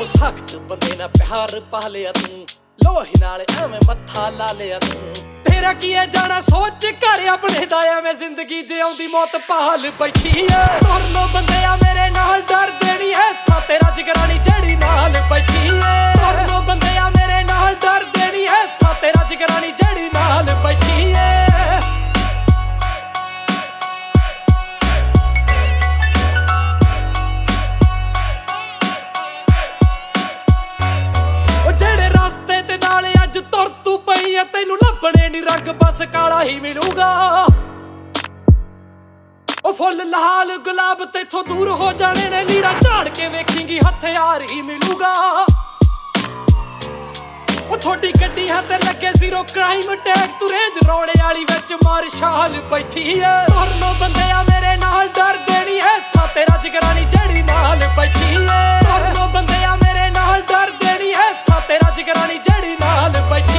ਉਹ ਸਖਤ ਬੰਦੇ ਨਾਲ ਪਿਆਰ ਪਾ ਲਿਆ ਤੂੰ, ਲੋਹੀ ਨਾਲ ਐਵੇਂ ਮੱਥਾ ਲਾ ਲਿਆ ਤੂੰ। ਤੇਰਾ ਕੀ ਹੈ ਜਾਣਾ ਸੋਚ ਕਰ ਆਪਣੇ ਦਾ, ਐਵੇਂ ਜ਼ਿੰਦਗੀ ਜਿਉਂਦੀ ਮੌਤ ਭਾਲ ਬੈਠੀ ਐ। ਮਰਨੋਂ ਬੰਦੇ ਆ ਮੇਰੇ ਨਾਲ ਡਰ ਦੇਣੀ ਐ, ਤਾਂ ਤੇਰਾ ਜਿਗਰਾਨੀ ਜਿਹੜੀ ਨਾਲ ਬੈਠੀ ਐ। ਮਰਨੋਂ ਬੰਦੇ ਆ ਮੇਰੇ ਨਾਲ ਡਰ ਦੇਣੀ ਐ, ਤਾਂ ਤੇਰਾ ਜਿਗਰਾਨੀ ਜਿਹੜੀ ਨਾਲ ਬੈਠੀ ਐ। ਤੁਰ ਤੂੰ ਪਈ ਐ ਤੈਨੂੰ ਲੱਭਣੇ ਨੀ ਰੰਗ, ਬਸ ਕਾਲਾ ਹੀ ਮਿਲੂਗਾ। ਉਹ ਫੁੱਲ ਲਾਲ ਗੁਲਾਬ ਤੇਥੋਂ ਦੂਰ ਹੋ ਜਾਣੇ ਨੇ, ਲੀਰਾ ਝਾੜ ਕੇ ਵੇਖੇਂਗੀ ਹਥਿਆਰ ਹੀ ਮਿਲੂਗਾ। ਉਹ ਥੋੜੀ ਗੱਡੀਆਂ ਤੇ ਲੱਗੇ ਜ਼ੀਰੋ ਕ੍ਰਾਈਮ ਟੈਗ, ਤੂੰ ਰੇਂਜ ਰੋੜੇ ਵਾਲੀ ਵਿੱਚ ਮਾਰਸ਼ਾਲ ਬੈਠੀ ਐ। ਮਰਨੋਂ ਬੰਦੇ ਆ ਮੇਰੇ ਨਾਲ ਡਰ ਦੇਣੀ ਐ, ਤਾਂ ਤੇਰਾ ਜਿਗਰਾਨੀ ਜਿਹੜੀ ਨਾਲ ਬੈਠੀ ਐ। ਮਰਨੋਂ ਬੰਦੇ ਆ ਮੇਰੇ ਨਾਲ ਡਰ ਦੇਣੀ ਐ, ਤਾਂ ਤੇਰਾ ਜਿਗਰਾਨੀ ਜਿਹੜੀ ਨਾਲ ਬੈਠੀ